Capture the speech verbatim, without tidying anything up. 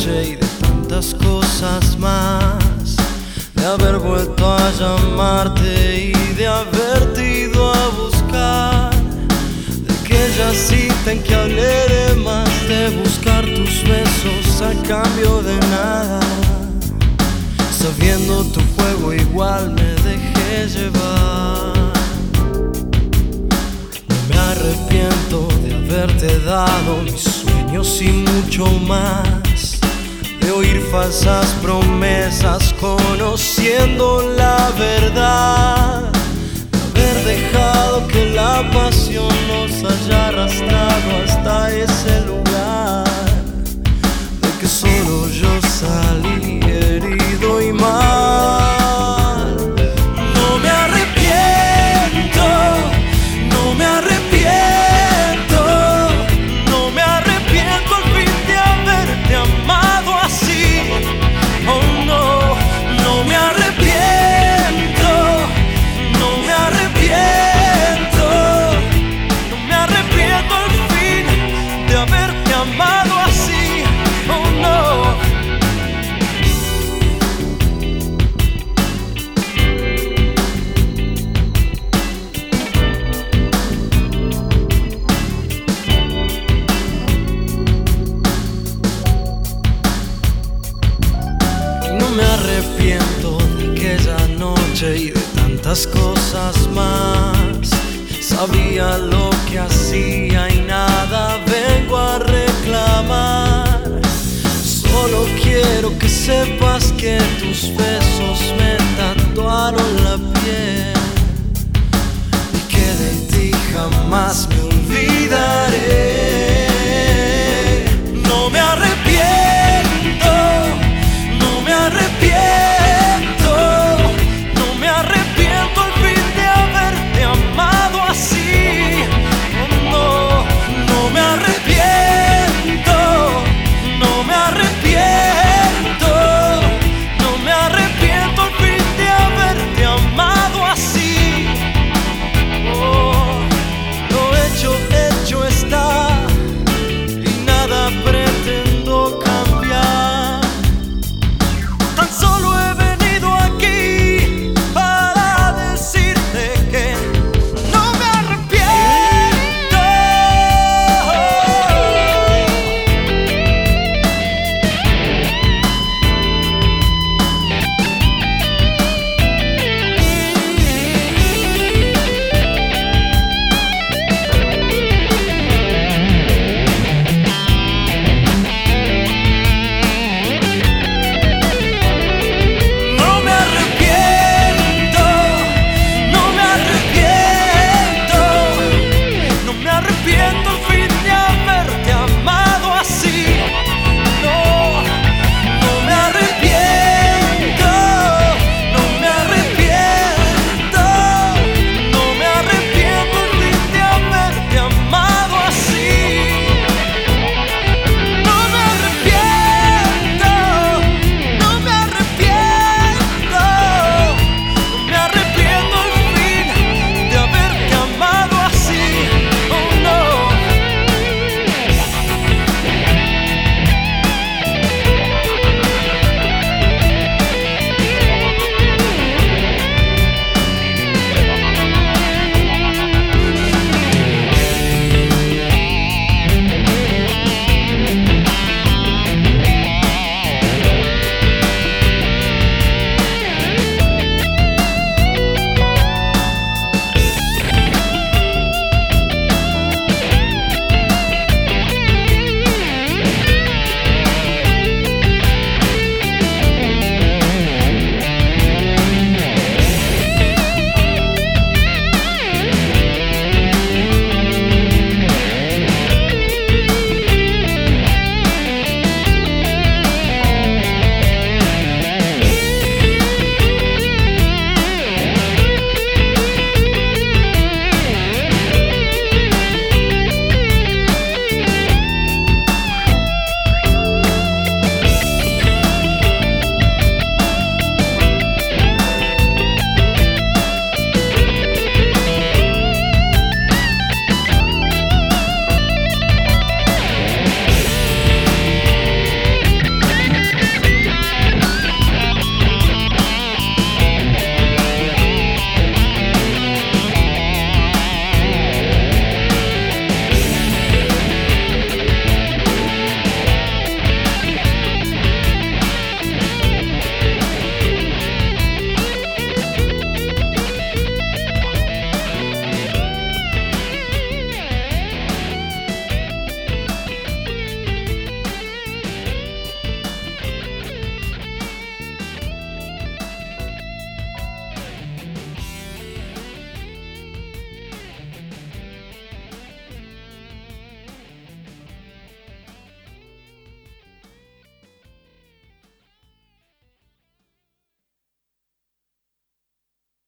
noche y de tantas cosas más, de haber vuelto a llamarte y de haberte ido a buscar, de aquella cita en que hablé de más, de buscar tus besos a cambio de nada. Sabiendo tu juego igual me dejé llevar. No me arrepiento de haberte dado mis sueños y mucho más, de oír falsas promesas conociendo la verdad, de haber dejado que la pasión nos haya arrastrado hasta ese lugar, de que solo yo salí herido y mal. No me arrepiento, no me arrepiento, no me arrepiento al fin de haberte amado así. Oh no, no me arrepiento, no me arrepiento, no me arrepiento al fin de haberte amado así. Oh no. No me arrepiento de aquella noche y de tantas cosas más. Sabía lo que hacía y nada vengo a reclamar. Solo quiero que sepas que tus besos me tatuaron la piel y que de ti jamás me olvidaré.